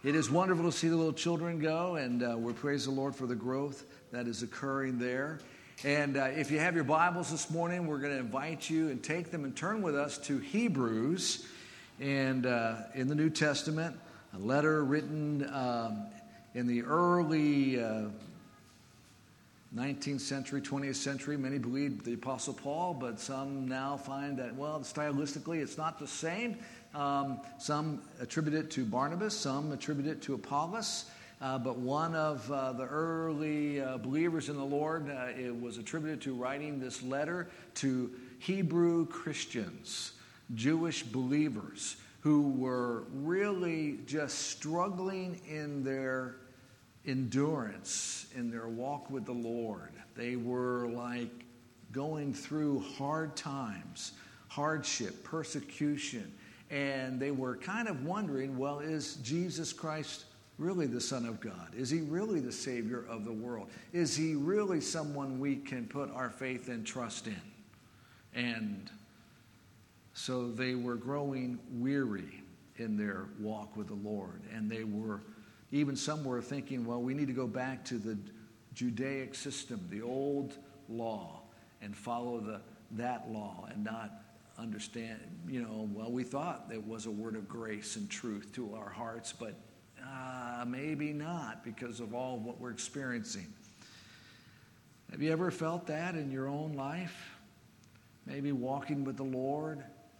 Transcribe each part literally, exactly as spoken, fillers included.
It is wonderful to see the little children go, and uh, we praise the Lord for the growth that is occurring there. And uh, if you have your Bibles this morning, we're going to invite you and take them and turn with us to Hebrews, and uh, in the New Testament, a letter written um, in the early uh, nineteenth century, twentieth century. Many believe the Apostle Paul, but some now find that, well, stylistically it's not the same. Um, some attribute it to Barnabas, some attribute it to Apollos. Uh, but one of uh, the early uh, believers in the Lord uh, it was attributed to writing this letter to Hebrew Christians, Jewish believers, who were really just struggling in their endurance, in their walk with the Lord. They were like going through hard times, hardship, persecution, and they were kind of wondering, well, is Jesus Christ really the Son of God? Is he really the Savior of the world? Is he really someone we can put our faith and trust in? And so they were growing weary in their walk with the Lord. And they were, even some were thinking, well, we need to go back to the Judaic system, the old law, and follow the that law and not understand, you know, well, we thought it was a word of grace and truth to our hearts, but Uh, maybe not because of all what we're experiencing. Have you ever felt that in your own life? Maybe walking with the Lord.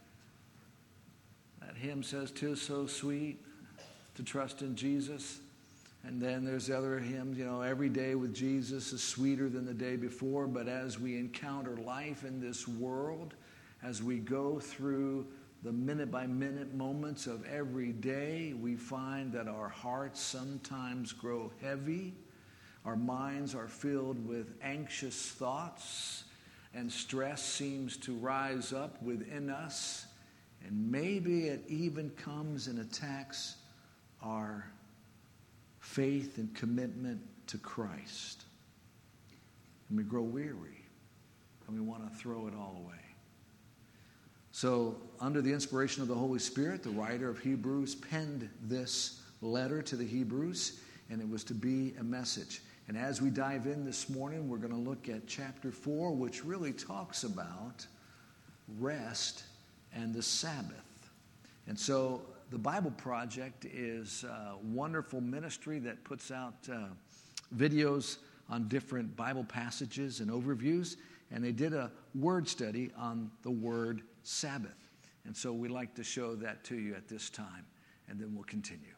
That hymn says, "'Tis so sweet to trust in Jesus." And then there's the other hymns, you know, every day with Jesus is sweeter than the day before. But as we encounter life in this world, as we go through the minute-by-minute moments of every day, we find that our hearts sometimes grow heavy. Our minds are filled with anxious thoughts, and stress seems to rise up within us. And maybe it even comes and attacks our faith and commitment to Christ. And we grow weary, and we want to throw it all away. So, under the inspiration of the Holy Spirit, the writer of Hebrews penned this letter to the Hebrews, and it was to be a message. And as we dive in this morning, we're going to look at chapter four, which really talks about rest and the Sabbath. And so, the Bible Project is a wonderful ministry that puts out uh, videos on different Bible passages and overviews, and they did a word study on the word Sabbath. And so we'd like to show that to you at this time, and then we'll continue.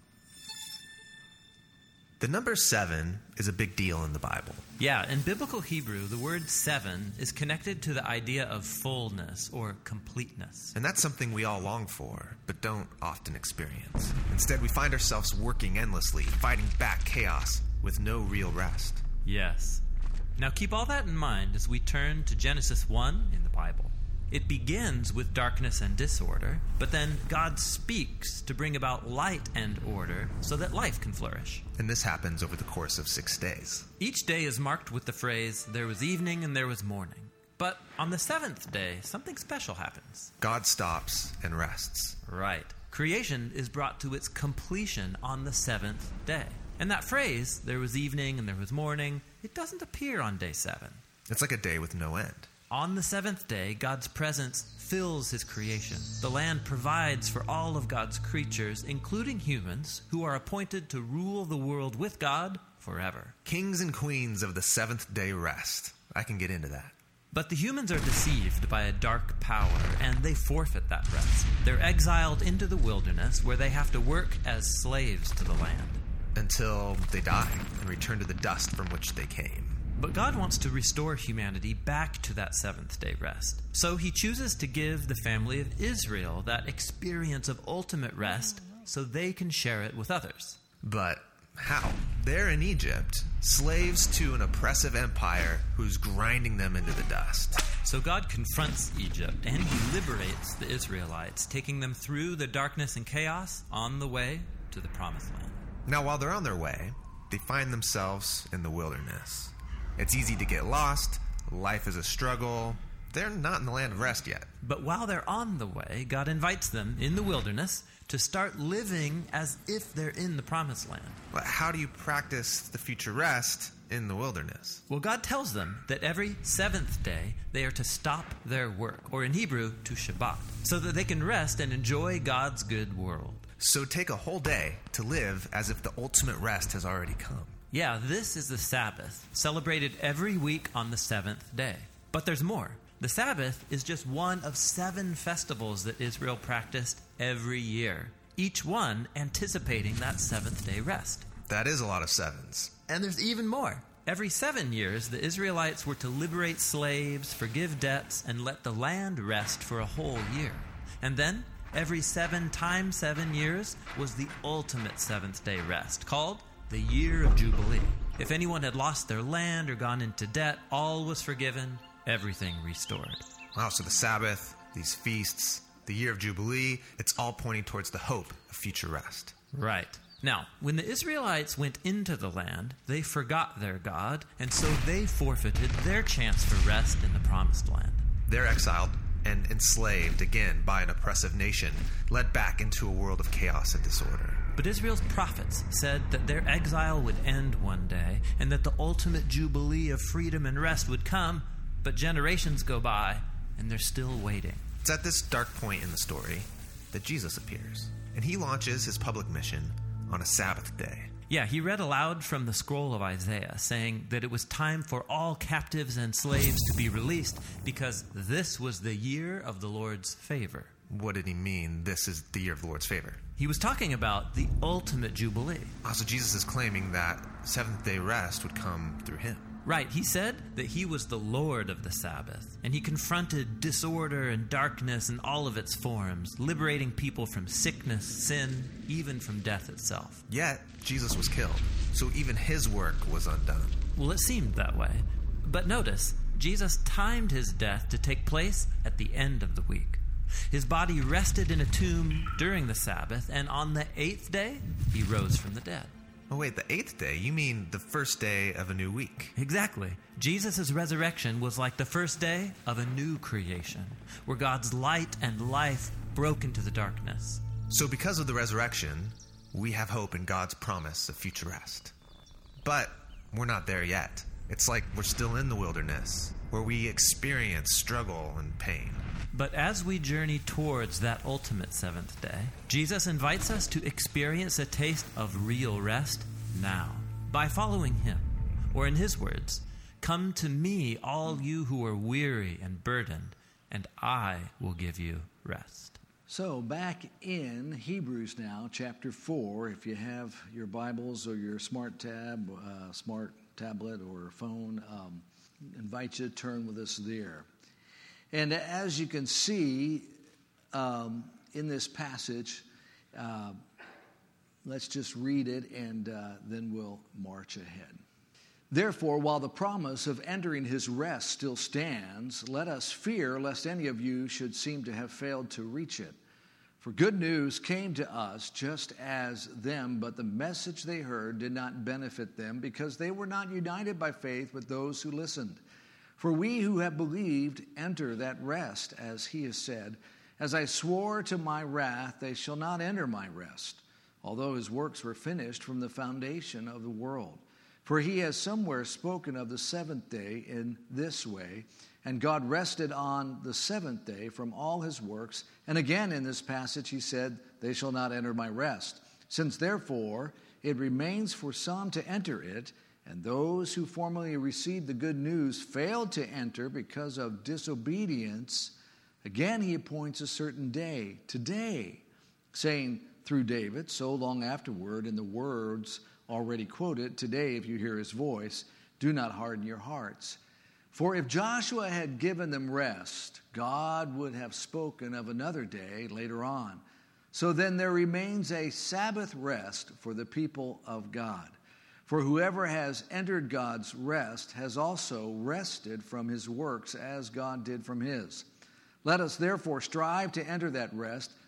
The number seven is a big deal in the Bible. Yeah, in biblical Hebrew, the word seven is connected to the idea of fullness or completeness. And that's something we all long for, but don't often experience. Instead, we find ourselves working endlessly, fighting back chaos with no real rest. Yes. Now keep all that in mind as we turn to Genesis one in the Bible. It begins with darkness and disorder, but then God speaks to bring about light and order so that life can flourish. And this happens over the course of six days. Each day is marked with the phrase, "There was evening and there was morning." But on the seventh day, something special happens. God stops and rests. Right. Creation is brought to its completion on the seventh day. And that phrase, "there was evening and there was morning," it doesn't appear on day seven. It's like a day with no end. On the seventh day, God's presence fills his creation. The land provides for all of God's creatures, including humans, who are appointed to rule the world with God forever. Kings and queens of the seventh day rest. I can get into that. But the humans are deceived by a dark power, and they forfeit that rest. They're exiled into the wilderness, where they have to work as slaves to the land. Until they die and return to the dust from which they came. But God wants to restore humanity back to that seventh-day rest. So he chooses to give the family of Israel that experience of ultimate rest so they can share it with others. But how? They're in Egypt, slaves to an oppressive empire who's grinding them into the dust. So God confronts Egypt and he liberates the Israelites, taking them through the darkness and chaos on the way to the promised land. Now, while they're on their way, they find themselves in the wilderness. It's easy to get lost, life is a struggle, they're not in the land of rest yet. But while they're on the way, God invites them in the wilderness to start living as if they're in the promised land. But how do you practice the future rest in the wilderness? Well, God tells them that every seventh day they are to stop their work, or in Hebrew, to Shabbat, so that they can rest and enjoy God's good world. So take a whole day to live as if the ultimate rest has already come. Yeah, this is the Sabbath, celebrated every week on the seventh day. But there's more. The Sabbath is just one of seven festivals that Israel practiced every year, each one anticipating that seventh day rest. That is a lot of sevens. And there's even more. Every seven years, the Israelites were to liberate slaves, forgive debts, and let the land rest for a whole year. And then, every seven times seven years was the ultimate seventh day rest, called the Year of Jubilee. If anyone had lost their land or gone into debt, all was forgiven, everything restored. Wow, so the Sabbath, these feasts, the Year of Jubilee, it's all pointing towards the hope of future rest. Right. Now, when the Israelites went into the land, they forgot their God, and so they forfeited their chance for rest in the promised land. They're exiled and enslaved again by an oppressive nation, led back into a world of chaos and disorder. But Israel's prophets said that their exile would end one day, and that the ultimate jubilee of freedom and rest would come, but generations go by, and they're still waiting. It's at this dark point in the story that Jesus appears, and he launches his public mission on a Sabbath day. Yeah, he read aloud from the scroll of Isaiah, saying that it was time for all captives and slaves to be released because this was the year of the Lord's favor. What did he mean, this is the year of the Lord's favor? He was talking about the ultimate jubilee. Oh, so Jesus is claiming that seventh-day rest would come through him. Right, he said that he was the Lord of the Sabbath, and he confronted disorder and darkness in all of its forms, liberating people from sickness, sin, even from death itself. Yet, Jesus was killed, so even his work was undone. Well, it seemed that way. But notice, Jesus timed his death to take place at the end of the week. His body rested in a tomb during the Sabbath, and on the eighth day, he rose from the dead. Oh, wait, the eighth day? You mean the first day of a new week? Exactly. Jesus' resurrection was like the first day of a new creation, where God's light and life broke into the darkness. So because of the resurrection, we have hope in God's promise of future rest. But we're not there yet. It's like we're still in the wilderness, where we experience struggle and pain. But as we journey towards that ultimate seventh day, Jesus invites us to experience a taste of real rest now by following him. Or in his words, "Come to me, all you who are weary and burdened, and I will give you rest." So back in Hebrews now, chapter four, if you have your Bibles or your smart tab, uh, smart tablet or phone, um, I invite you to turn with us there. And as you can see um, in this passage, uh, let's just read it and uh, then we'll march ahead. Therefore, while the promise of entering his rest still stands, let us fear lest any of you should seem to have failed to reach it. For good news came to us just as them, but the message they heard did not benefit them because they were not united by faith with those who listened. For we who have believed enter that rest, as he has said, "As I swore to my wrath, they shall not enter my rest," although his works were finished from the foundation of the world. For he has somewhere spoken of the seventh day in this way, and God rested on the seventh day from all his works. And again in this passage he said, "They shall not enter my rest." Since therefore it remains for some to enter it, and those who formerly received the good news failed to enter because of disobedience, again he appoints a certain day, today, saying through David, so long afterward, in the words already quoted, "Today, if you hear his voice, do not harden your hearts." For if Joshua had given them rest, God would have spoken of another day later on. So then there remains a Sabbath rest for the people of God. For whoever has entered God's rest has also rested from his works as God did from his. Let us therefore strive to enter that rest,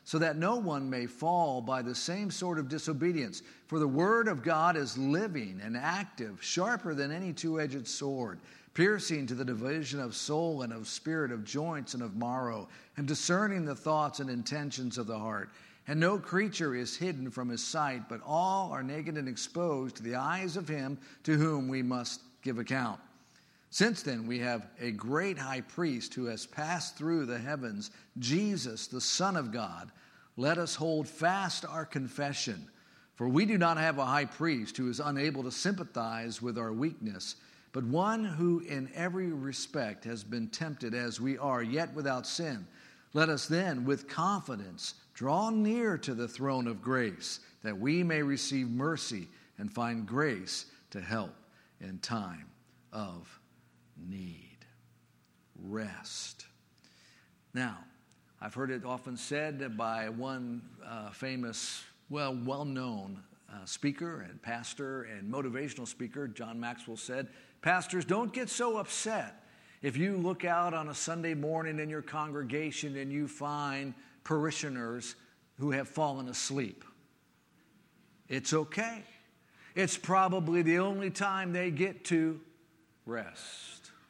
so that no one may fall by the same sort of disobedience. For the word of God is living and active, sharper than any two-edged sword, piercing to the division of soul and of spirit, of joints and of marrow, and discerning the thoughts and intentions of the heart. And no creature is hidden from his sight, but all are naked and exposed to the eyes of him to whom we must give account. Since then we have a great high priest who has passed through the heavens, Jesus, the Son of God. Let us hold fast our confession. For we do not have a high priest who is unable to sympathize with our weakness, but one who in every respect has been tempted as we are, yet without sin. Let us then, with confidence, draw near to the throne of grace, that we may receive mercy and find grace to help in time of need. Rest. Now, I've heard it often said by one uh, famous, well, well-known uh, speaker and pastor and motivational speaker, John Maxwell, said, "Pastors, don't get so upset if you look out on a Sunday morning in your congregation and you find parishioners who have fallen asleep. It's okay. It's probably the only time they get to rest."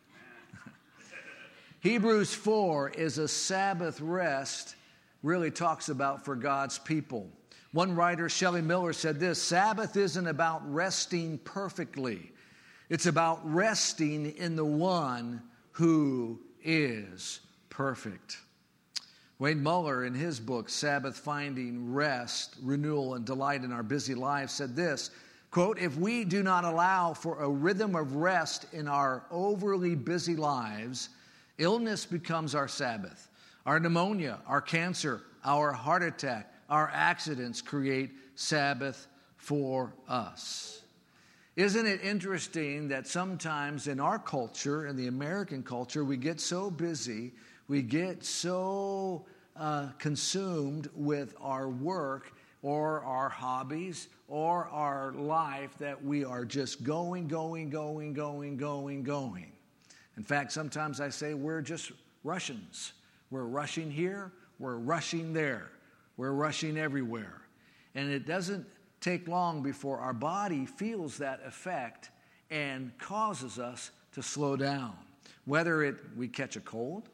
Hebrews four is a Sabbath rest, really talks about for God's people. One writer, Shelley Miller, said this: Sabbath isn't about resting perfectly. It's about resting in the one who is perfect. Wayne Muller, in his book, Sabbath Finding Rest, Renewal, and Delight in Our Busy Lives, said this, quote, "If we do not allow for a rhythm of rest in our overly busy lives, illness becomes our Sabbath. Our pneumonia, our cancer, our heart attack, our accidents create Sabbath for us." Isn't it interesting that sometimes in our culture, in the American culture, we get so busy, we get so uh, consumed with our work or our hobbies or our life that we are just going, going, going, going, going, going. In fact, sometimes I say we're just Russians. We're rushing here, we're rushing there, we're rushing everywhere. And it doesn't take long before our body feels that effect and causes us to slow down. Whether it we catch a cold,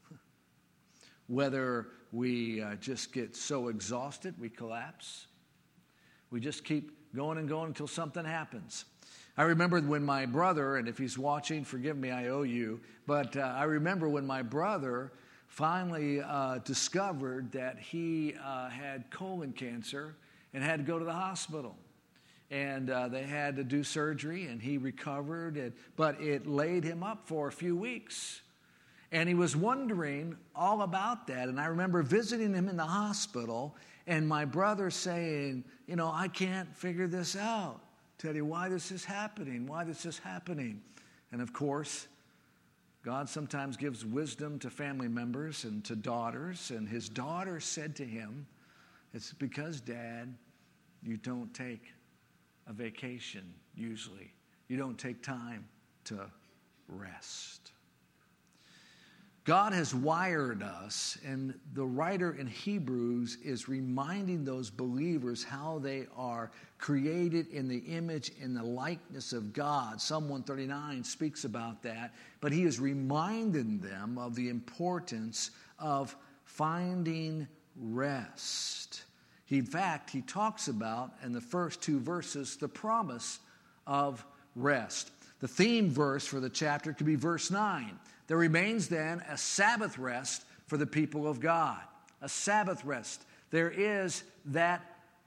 whether we uh, just get so exhausted we collapse, we just keep going and going until something happens. I remember when my brother, and if he's watching, forgive me, I owe you, but uh, I remember when my brother finally uh, discovered that he uh, had colon cancer and had to go to the hospital. And uh, they had to do surgery, and he recovered, and, but it laid him up for a few weeks. And he was wondering all about that. And I remember visiting him in the hospital, and my brother saying, you know, I can't figure this out. Teddy, why this is happening, why this is happening. And of course, God sometimes gives wisdom to family members and to daughters. And his daughter said to him, "It's because, Dad, you don't take a vacation usually. You don't take time to rest." God has wired us, and the writer in Hebrews is reminding those believers how they are created in the image and the likeness of God. Psalm one thirty-nine speaks about that, but he is reminding them of the importance of finding rest. He, in fact, he talks about, in the first two verses, the promise of rest. The theme verse for the chapter could be verse nine. There remains then a Sabbath rest for the people of God. A Sabbath rest. There is that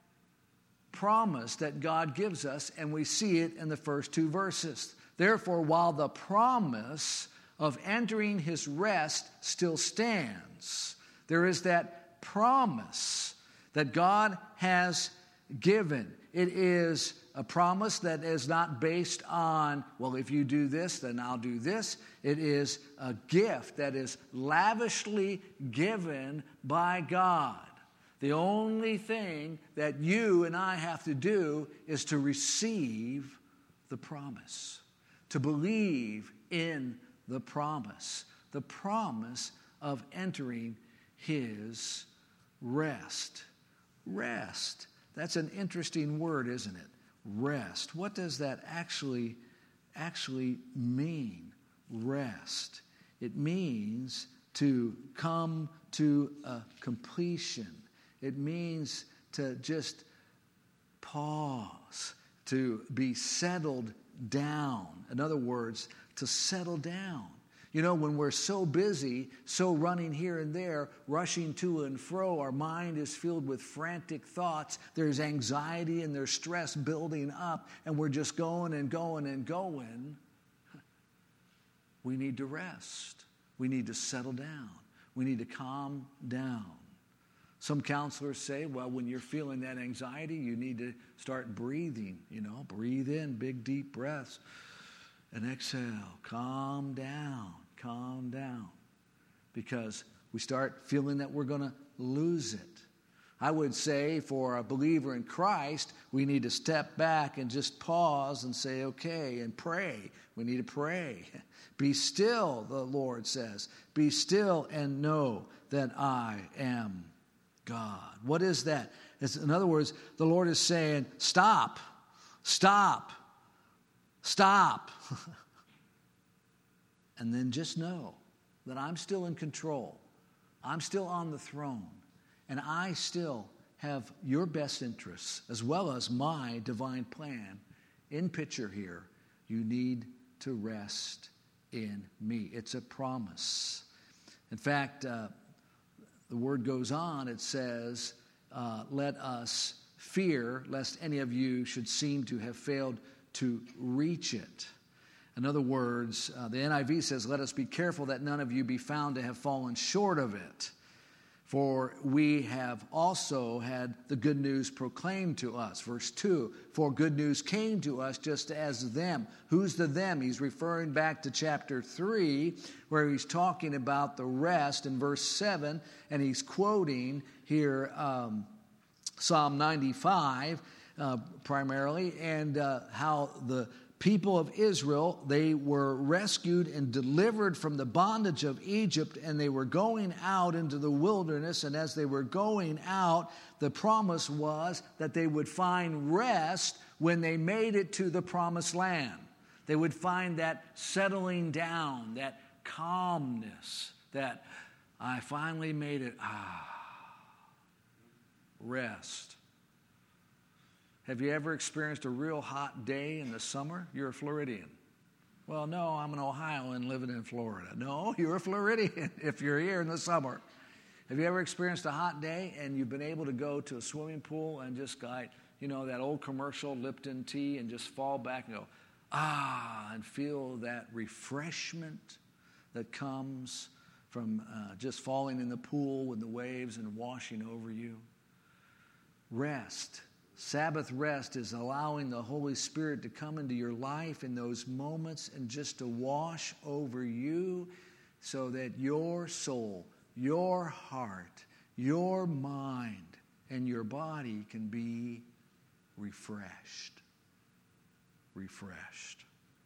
promise that God gives us, and we see it in the first two verses. Therefore, while the promise of entering his rest still stands, there is that promise that God has given. It is a promise that is not based on, well, if you do this, then I'll do this. It is a gift that is lavishly given by God. The only thing that you and I have to do is to receive the promise, to believe in the promise, the promise of entering his Rest. Rest. That's an interesting word, isn't it? Rest. What does that actually, actually mean? Rest. It means to come to a completion. It means to just pause, to be settled down. In other words, to settle down. You know, when we're so busy, so running here and there, rushing to and fro, our mind is filled with frantic thoughts. There's anxiety and there's stress building up, and we're just going and going and going. We need to rest. We need to settle down. We need to calm down. Some counselors say, well, when you're feeling that anxiety, you need to start breathing. You know, breathe in, big, deep breaths. And exhale, calm down, calm down. Because we start feeling that we're going to lose it. I would say for a believer in Christ, we need to step back and just pause and say, okay, and pray. We need to pray. Be still, the Lord says. Be still and know that I am God. What is that? It's, in other words, the Lord is saying, stop, stop. Stop. And then just know that I'm still in control. I'm still on the throne. And I still have your best interests as well as my divine plan in picture here. You need to rest in me. It's a promise. In fact, uh, the word goes on. It says, uh, let us fear lest any of you should seem to have failed to reach it. In other words, uh, the N I V says, let us be careful that none of you be found to have fallen short of it. For we have also had the good news proclaimed to us. Verse two, for good news came to us just as them. Who's the them? He's referring back to chapter three, where he's talking about the rest in verse seven, and he's quoting here um, Psalm ninety-five, Uh, primarily, and uh, how the people of Israel, they were rescued and delivered from the bondage of Egypt, and they were going out into the wilderness, and as they were going out, the promise was that they would find rest when they made it to the promised land. They would find that settling down, that calmness, that I finally made it. Ah, rest. Have you ever experienced a real hot day in the summer? You're a Floridian. Well, no, I'm an Ohioan living in Florida. No, you're a Floridian if you're here in the summer. Have you ever experienced a hot day and you've been able to go to a swimming pool and just like, you know, that old commercial Lipton tea and just fall back and go, ah, and feel that refreshment that comes from uh, just falling in the pool with the waves and washing over you? Rest. Sabbath rest is allowing the Holy Spirit to come into your life in those moments and just to wash over you so that your soul, your heart, your mind, and your body can be refreshed. Refreshed.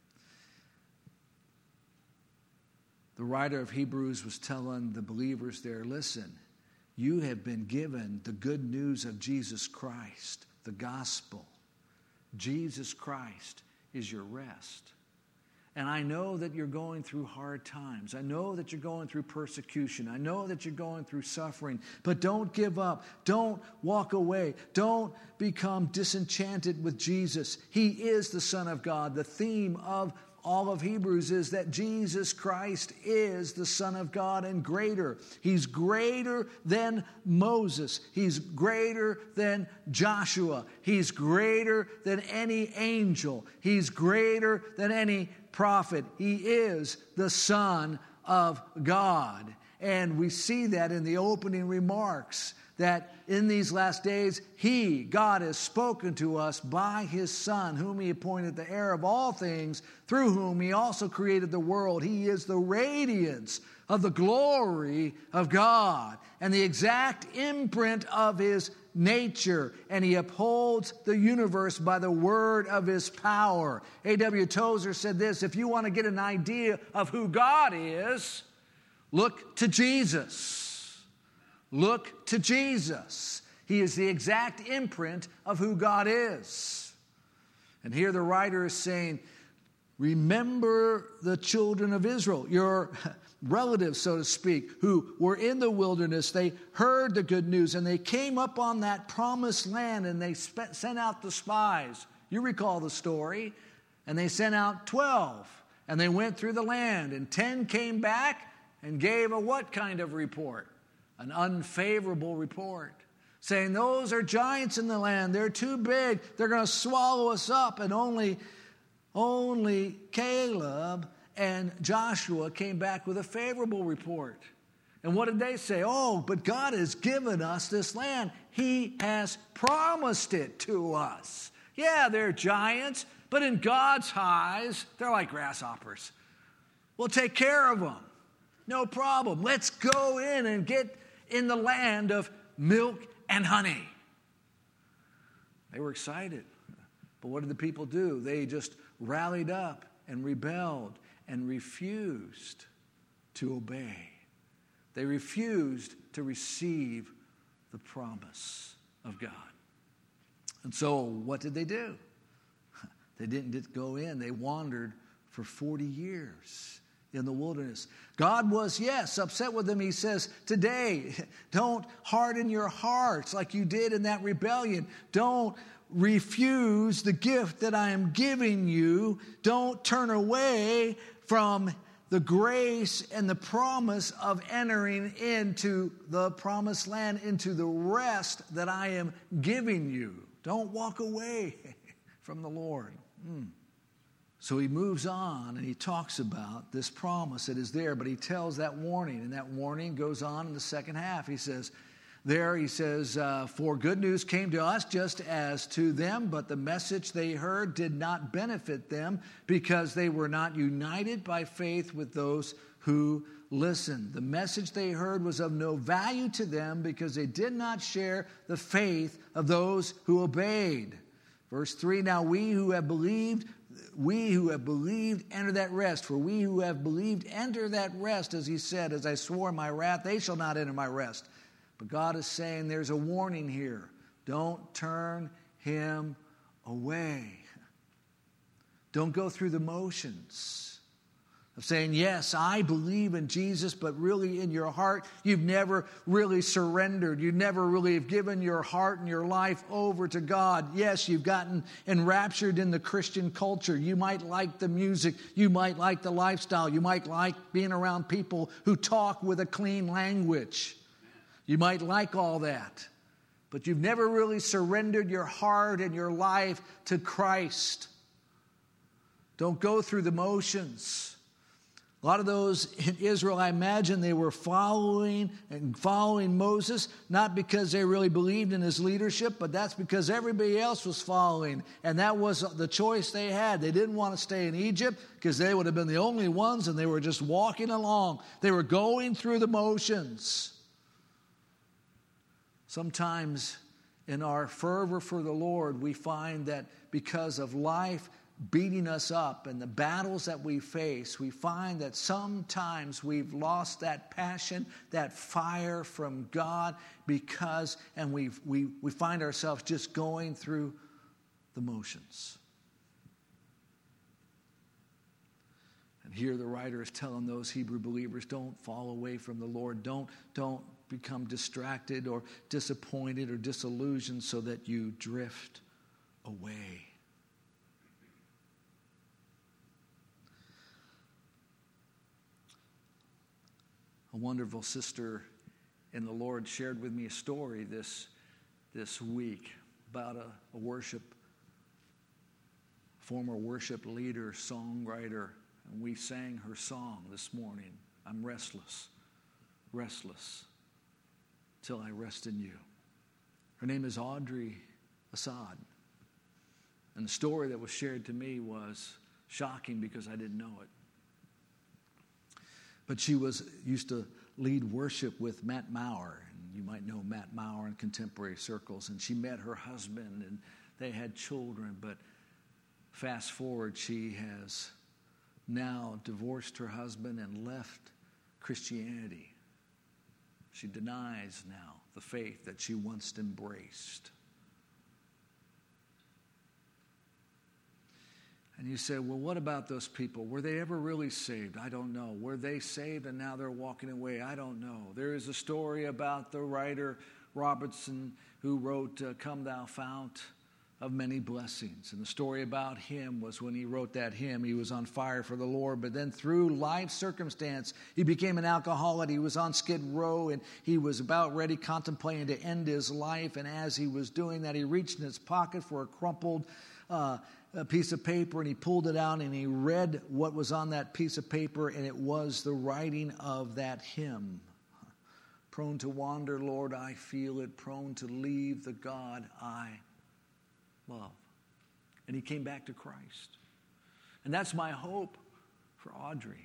The writer of Hebrews was telling the believers there, listen, you have been given the good news of Jesus Christ. The gospel. Jesus Christ is your rest. And I know that you're going through hard times. I know that you're going through persecution. I know that you're going through suffering. But don't give up. Don't walk away. Don't become disenchanted with Jesus. He is the Son of God. The theme of all of Hebrews is that Jesus Christ is the Son of God and greater. He's greater than Moses. He's greater than Joshua. He's greater than any angel. He's greater than any prophet. He is the Son of God. And we see that in the opening remarks, that in these last days, He, God, has spoken to us by His Son, whom He appointed the heir of all things, through whom He also created the world. He is the radiance of the glory of God and the exact imprint of His nature, and He upholds the universe by the word of His power. A W Tozer said this, if you want to get an idea of who God is, look to Jesus. Look to Jesus. He is the exact imprint of who God is. And here the writer is saying, remember the children of Israel, your relatives, so to speak, who were in the wilderness. They heard the good news, and they came up on that promised land, and they sp- sent out the spies. You recall the story. And they sent out twelve, and they went through the land, and ten came back and gave a what kind of report? An unfavorable report, saying those are giants in the land. They're too big. They're going to swallow us up. And only, only Caleb and Joshua came back with a favorable report. And what did they say? Oh, but God has given us this land. He has promised it to us. Yeah, they're giants, but in God's eyes, they're like grasshoppers. We'll take care of them. No problem. Let's go in and get in the land of milk and honey. They were excited. But what did the people do? They just rallied up and rebelled and refused to obey. They refused to receive the promise of God. And so what did they do? They didn't just go in. They wandered for forty years in the wilderness. God was, yes, upset with them. He says, today, don't harden your hearts like you did in that rebellion. Don't refuse the gift that I am giving you. Don't turn away from the grace and the promise of entering into the promised land, into the rest that I am giving you. Don't walk away from the Lord. Mm. So he moves on and he talks about this promise that is there, but he tells that warning, and that warning goes on in the second half. He says, there he says, uh, for good news came to us just as to them, but the message they heard did not benefit them because they were not united by faith with those who listened. The message they heard was of no value to them because they did not share the faith of those who obeyed. Verse three, now we who have believed, we who have believed enter that rest. For we who have believed enter that rest, as he said, as I swore in my wrath, they shall not enter my rest. But God is saying there's a warning here. Don't turn him away. Don't go through the motions of saying, yes, I believe in Jesus, but really in your heart, you've never really surrendered. You never really have given your heart and your life over to God. Yes, you've gotten enraptured in the Christian culture. You might like the music. You might like the lifestyle. You might like being around people who talk with a clean language. You might like all that. But you've never really surrendered your heart and your life to Christ. Don't go through the motions. A lot of those in Israel, I imagine they were following and following Moses, not because they really believed in his leadership, but that's because everybody else was following. And that was the choice they had. They didn't want to stay in Egypt because they would have been the only ones, and they were just walking along. They were going through the motions. Sometimes in our fervor for the Lord, we find that because of life beating us up and the battles that we face, we find that sometimes we've lost that passion, that fire from God because, and we we we find ourselves just going through the motions. And here the writer is telling those Hebrew believers, don't fall away from the Lord. Don't, don't become distracted or disappointed or disillusioned so that you drift away. A wonderful sister in the Lord shared with me a story this, this week about a, a worship, former worship leader, songwriter, and we sang her song this morning. I'm restless, restless, till I rest in you. Her name is Audrey Assad. And the story that was shared to me was shocking because I didn't know it. But she was used to lead worship with Matt Maurer. And you might know Matt Maurer in contemporary circles. And she met her husband and they had children. But fast forward, she has now divorced her husband and left Christianity. She denies now the faith that she once embraced. And you say, well, what about those people? Were they ever really saved? I don't know. Were they saved and now they're walking away? I don't know. There is a story about the writer Robertson who wrote uh, Come Thou Fount of Many Blessings. And the story about him was when he wrote that hymn, he was on fire for the Lord. But then through life circumstance, he became an alcoholic. He was on Skid Row and he was about ready, contemplating to end his life. And as he was doing that, he reached in his pocket for a crumpled uh, a piece of paper, and he pulled it out and he read what was on that piece of paper, and it was the writing of that hymn. Prone to wander, Lord, I feel it. Prone to leave the God I love. And he came back to Christ. And that's my hope for Audrey.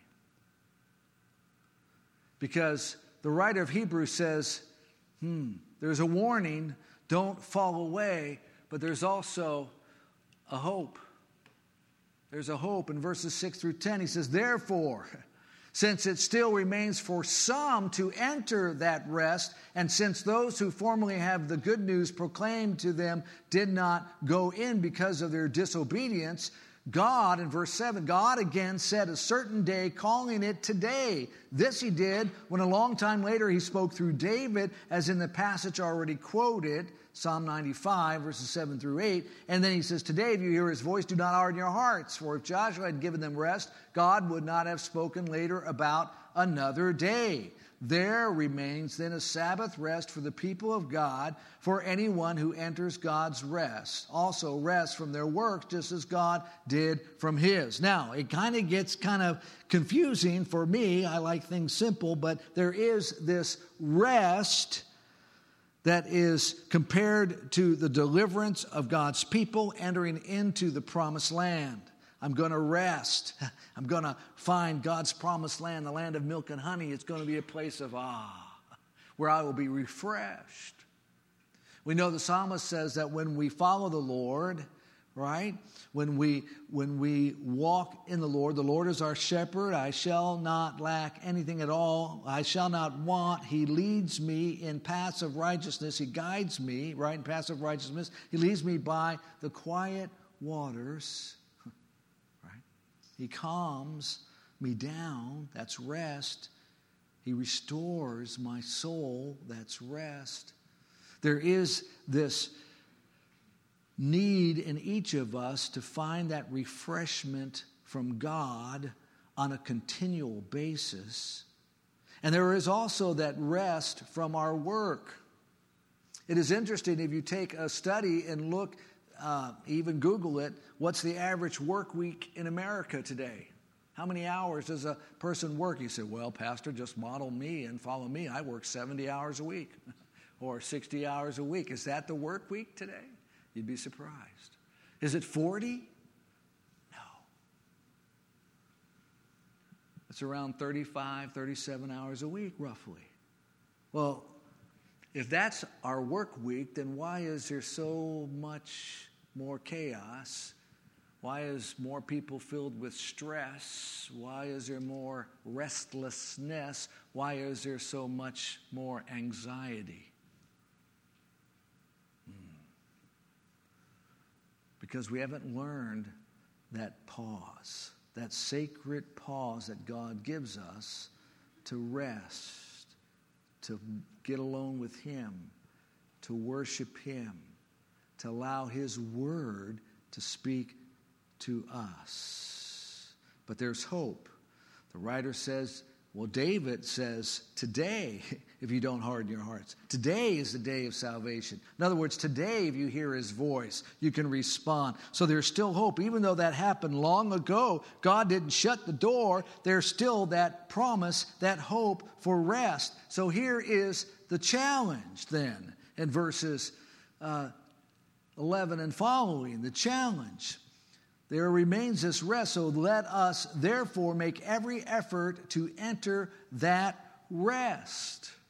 Because the writer of Hebrews says, hmm, there's a warning, don't fall away, but there's also a hope. There's a hope in verses six through ten. He says, therefore, since it still remains for some to enter that rest, and since those who formerly have the good news proclaimed to them did not go in because of their disobedience, God, in verse seven, God again set a certain day, calling it today. This he did when a long time later he spoke through David, as in the passage already quoted, Psalm ninety-five, verses seven through eight. And then he says, today if you hear his voice, do not harden your hearts. For if Joshua had given them rest, God would not have spoken later about another day. There remains then a Sabbath rest for the people of God, for anyone who enters God's rest. Also rest from their works, just as God did from his. Now, it kind of gets kind of confusing for me. I like things simple, but there is this rest that is compared to the deliverance of God's people entering into the promised land. I'm going to rest. I'm going to find God's promised land, the land of milk and honey. It's going to be a place of ah, where I will be refreshed. We know the psalmist says that when we follow the Lord, right? When we when we walk in the Lord, the Lord is our shepherd. I shall not lack anything at all. I shall not want. He leads me in paths of righteousness. He guides me, right, in paths of righteousness. He leads me by the quiet waters. He calms me down, that's rest. He restores my soul, that's rest. There is this need in each of us to find that refreshment from God on a continual basis. And there is also that rest from our work. It is interesting if you take a study and look, Uh, even Google it, what's the average work week in America today? How many hours does a person work? You say, well, Pastor, just model me and follow me. I work seventy hours a week or sixty hours a week. Is that the work week today? You'd be surprised. Is it forty? No. It's around thirty-five, thirty-seven hours a week, roughly. Well, if that's our work week, then why is there so much more chaos? Why is more people filled with stress? Why is there more restlessness? Why is there so much more anxiety? Hmm. Because we haven't learned that pause, that sacred pause that God gives us to rest, to get alone with him, to worship him, to allow his word to speak to us. But there's hope. The writer says, well, David says, today, if you don't harden your hearts, today is the day of salvation. In other words, today, if you hear his voice, you can respond. So there's still hope. Even though that happened long ago, God didn't shut the door. There's still that promise, that hope for rest. So here is the challenge then in verses uh, eleven and following. The challenge. There remains this rest, so let us therefore make every effort to enter that rest.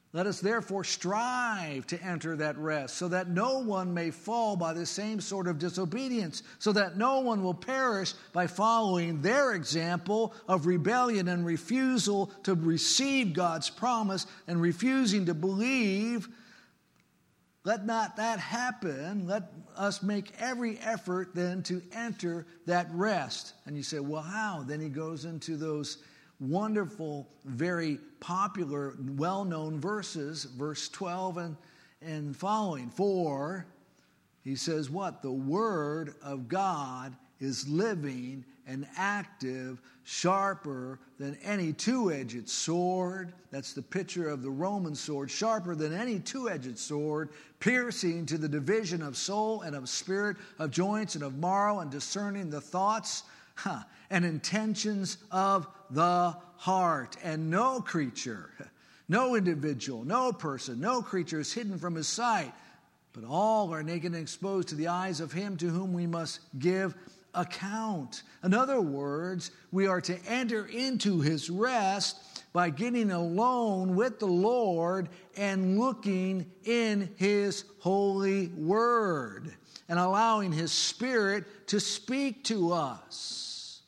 Let us therefore strive to enter that rest, so that no one may fall by the same sort of disobedience, so that no one will perish by following their example of rebellion and refusal to receive God's promise and refusing to believe. Let not that happen. Let us make every effort then to enter that rest. And you say, well, how? Then he goes into those wonderful, very popular, well-known verses, verse twelve and, and following. For, he says what? The word of God is living and active, sharper than any two-edged sword. That's the picture of the Roman sword, sharper than any two-edged sword, piercing to the division of soul and of spirit, of joints and of marrow, and discerning the thoughts huh, and intentions of the heart. And no creature, no individual, no person, no creature is hidden from his sight, but all are naked and exposed to the eyes of him to whom we must give account. In other words, we are to enter into his rest by getting alone with the Lord and looking in his holy word and allowing his Spirit to speak to us.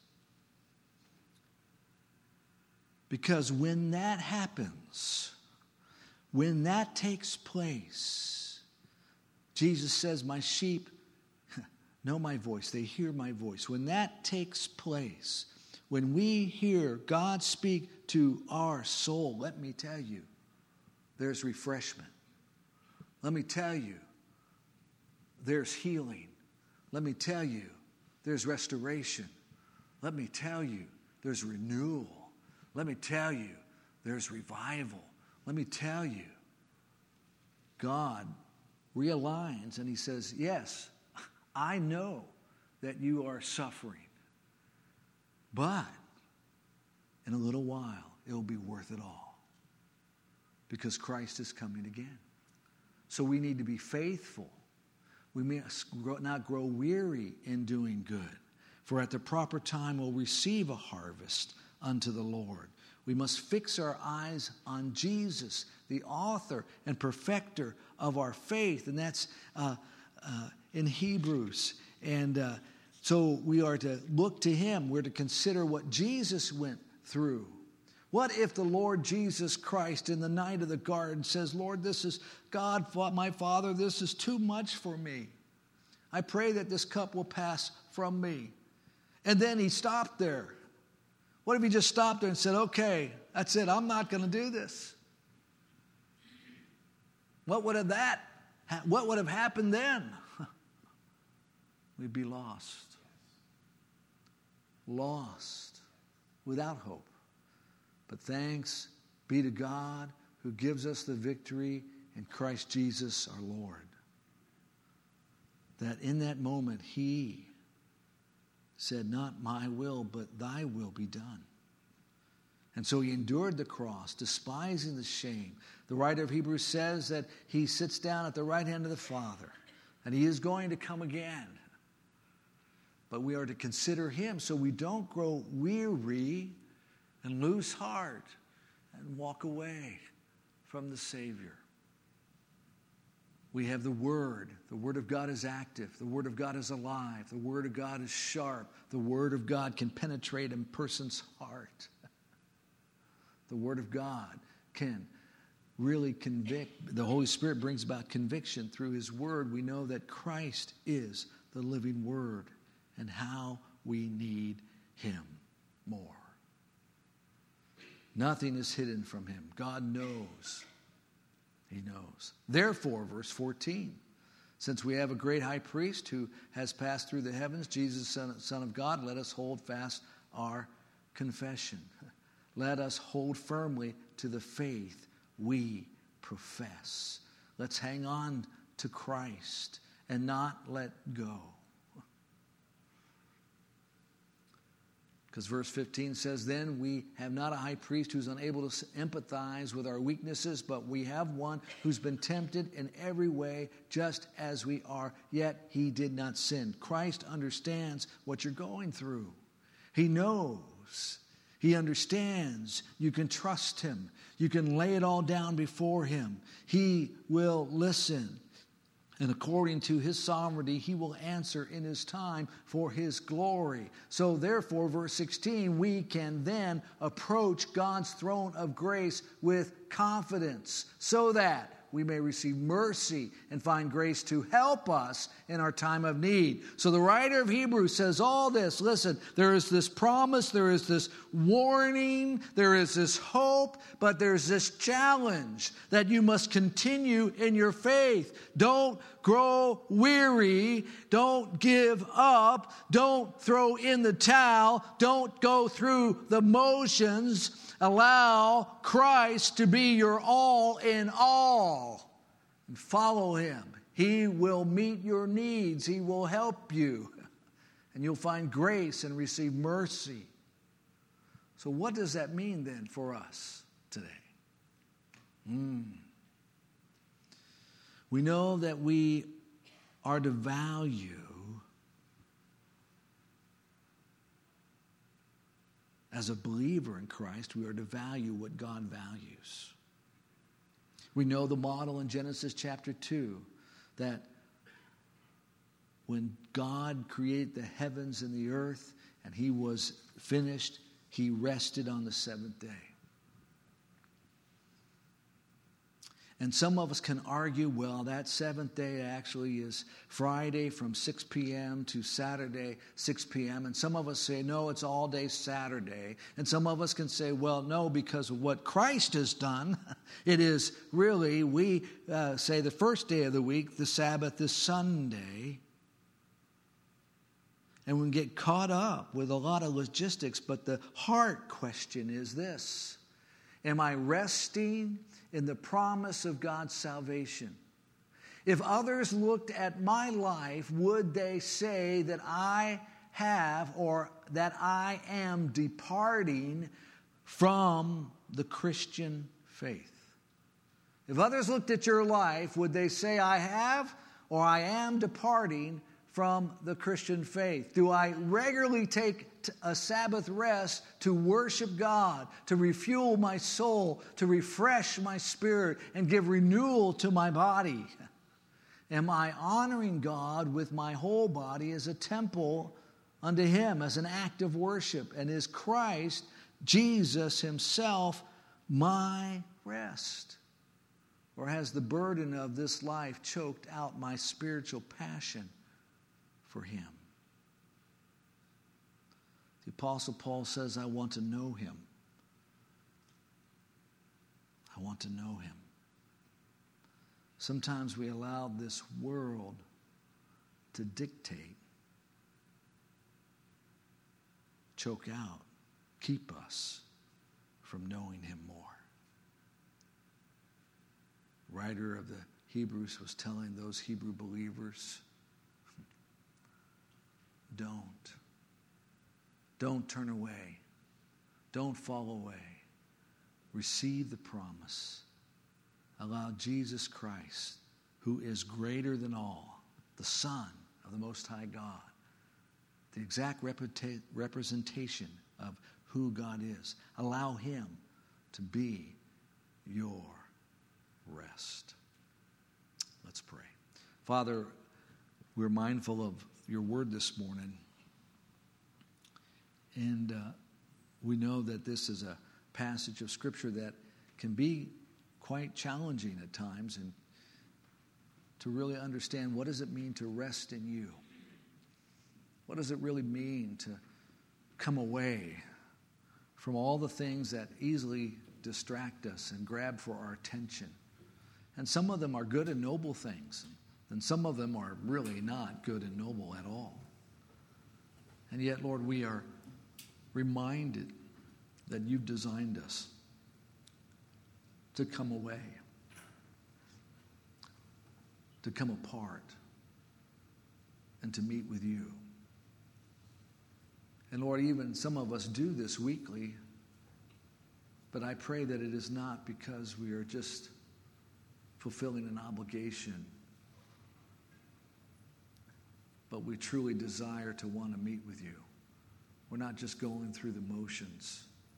Because when that happens, when that takes place, Jesus says, my sheep know my voice. They hear my voice. When that takes place, when we hear God speak to our soul, let me tell you, there's refreshment. Let me tell you, there's healing. Let me tell you, there's restoration. Let me tell you, there's renewal. Let me tell you, there's revival. Let me tell you, God realigns and he says, yes, I know that you are suffering, but in a little while, it will be worth it all because Christ is coming again. So we need to be faithful. We must not grow weary in doing good, for at the proper time we'll receive a harvest unto the Lord. We must fix our eyes on Jesus, the author and perfecter of our faith, and that's uh, uh, in Hebrews. And uh, so we are to look to him. We're to consider what Jesus went through. What if the Lord Jesus Christ in the night of the garden says, Lord, this is God, my Father, this is too much for me. I pray that this cup will pass from me. And then he stopped there. What if he just stopped there and said, okay, that's it, I'm not going to do this? What would have that, what would have happened then? We'd be lost. Lost. Without hope. But thanks be to God who gives us the victory in Christ Jesus our Lord. That in that moment he said, not my will, but thy will be done. And so he endured the cross, despising the shame. The writer of Hebrews says that he sits down at the right hand of the Father, and he is going to come again. But we are to consider him so we don't grow weary and lose heart and walk away from the Savior. We have the Word. The Word of God is active. The Word of God is alive. The Word of God is sharp. The Word of God can penetrate a person's heart. The Word of God can really convict. The Holy Spirit brings about conviction through his Word. We know that Christ is the living Word and how we need him more. Nothing is hidden from him. God knows. He knows. Therefore, verse fourteen, since we have a great high priest who has passed through the heavens, Jesus, Son, Son of God, let us hold fast our confession. Let us hold firmly to the faith we profess. Let's hang on to Christ and not let go. Because verse fifteen says, then we have not a high priest who's unable to empathize with our weaknesses, but we have one who's been tempted in every way just as we are, yet he did not sin. Christ understands what you're going through. He knows. He understands. You can trust him. You can lay it all down before him. He will listen. And according to his sovereignty, he will answer in his time for his glory. So therefore, verse sixteen, we can then approach God's throne of grace with confidence so that we may receive mercy and find grace to help us in our time of need. So the writer of Hebrews says all this. Listen, there is this promise, there is this warning, there is this hope, but there's this challenge that you must continue in your faith. Don't grow weary. Don't give up. Don't throw in the towel. Don't go through the motions. Allow Christ to be your all in all. And follow him. He will meet your needs. He will help you. And you'll find grace and receive mercy. So what does that mean then for us today? Mm. We know that we are to value as a believer in Christ, we are to value what God values. We know the model in Genesis chapter two, that when God created the heavens and the earth and he was finished, he rested on the seventh day. And some of us can argue, well, that seventh day actually is Friday from six p.m. to Saturday, six p.m. And some of us say, no, it's all day Saturday. And some of us can say, well, no, because of what Christ has done, it is really, we uh, say the first day of the week, the Sabbath is Sunday. And we get caught up with a lot of logistics, but the heart question is this: am I resting in the promise of God's salvation? If others looked at my life, would they say that I have or that I am departing from the Christian faith? If others looked at your life, would they say I have or I am departing from the Christian faith? Do I regularly take a Sabbath rest to worship God, to refuel my soul, to refresh my spirit, and give renewal to my body? Am I honoring God with my whole body as a temple unto him, as an act of worship? And is Christ, Jesus himself, my rest? Or has the burden of this life choked out my spiritual passion for him? The Apostle Paul says, I want to know him. I want to know him. Sometimes we allow this world to dictate, choke out, keep us from knowing him more. The writer of the Hebrews was telling those Hebrew believers, don't. Don't turn away. Don't fall away. Receive the promise. Allow Jesus Christ, who is greater than all, the Son of the Most High God, the exact reputa- representation of who God is. Allow him to be your rest. Let's pray. Father, we're mindful of your word this morning. And uh, we know that this is a passage of Scripture that can be quite challenging at times, and to really understand, what does it mean to rest in you? What does it really mean to come away from all the things that easily distract us and grab for our attention? And some of them are good and noble things, and some of them are really not good and noble at all. And yet, Lord, we are reminded that you've designed us to come away, to come apart, and to meet with you. And Lord, even some of us do this weekly, but I pray that it is not because we are just fulfilling an obligation, but we truly desire to want to meet with you. We're not just going through the motions.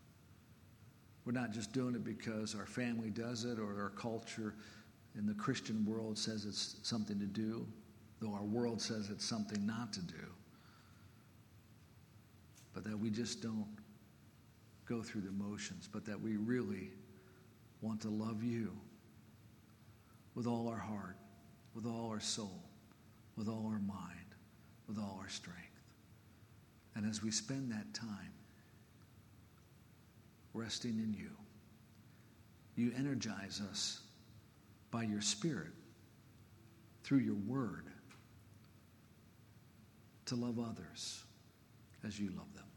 We're not just doing it because our family does it or our culture in the Christian world says it's something to do, though our world says it's something not to do. But that we just don't go through the motions, but that we really want to love you with all our heart, with all our soul, with all our mind, with all our strength. And as we spend that time resting in you, you energize us by your Spirit through your word to love others as you love them.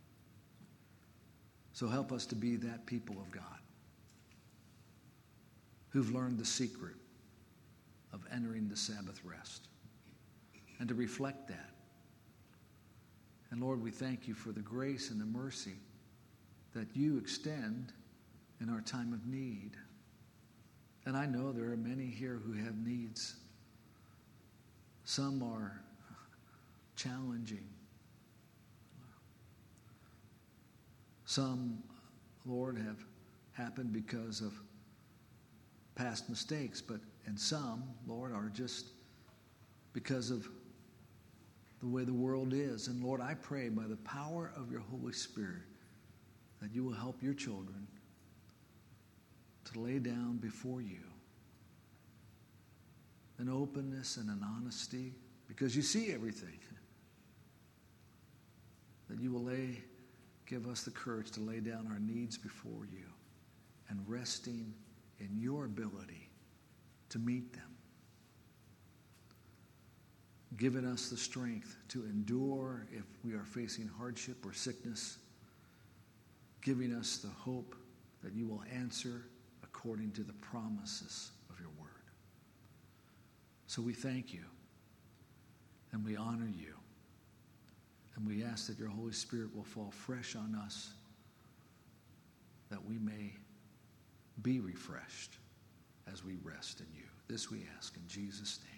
So help us to be that people of God who've learned the secret of entering the Sabbath rest and to reflect that. And Lord, we thank you for the grace and the mercy that you extend in our time of need. And I know there are many here who have needs. Some are challenging. Some, Lord, have happened because of past mistakes, but and some, Lord, are just because of the way the world is. And Lord, I pray by the power of your Holy Spirit that you will help your children to lay down before you an openness and an honesty, because you see everything. That you will lay, give us the courage to lay down our needs before you and resting in your ability to meet them. Giving us the strength to endure if we are facing hardship or sickness. Giving us the hope that you will answer according to the promises of your word. So we thank you and we honor you. And we ask that your Holy Spirit will fall fresh on us, that we may be refreshed as we rest in you. This we ask in Jesus' name.